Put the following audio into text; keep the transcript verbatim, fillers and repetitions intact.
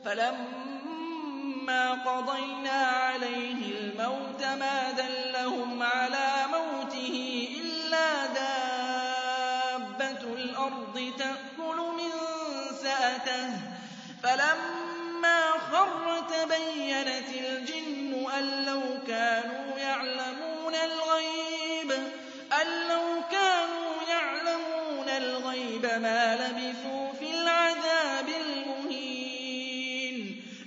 فَلَمَّا قَضَيْنَا عَلَيْهِ الْمَوْتَ مَا دَلَّهُمْ عَلَىٰ مَوْتِهِ إِلَّا دَابَّةُ الْأَرْضِ تَأْكُلُ مِن سَأَتَهُ ۖ فَلَمَّا خَرَّ تَبَيَّنَتِ الْجِنُّ أَن لَّوْ كَانُوا يَعْلَمُونَ الْغَيْبَ أَن لَّوْ كَانُوا يَعْلَمُونَ الْغَيْبَ مَا لَبِثُوا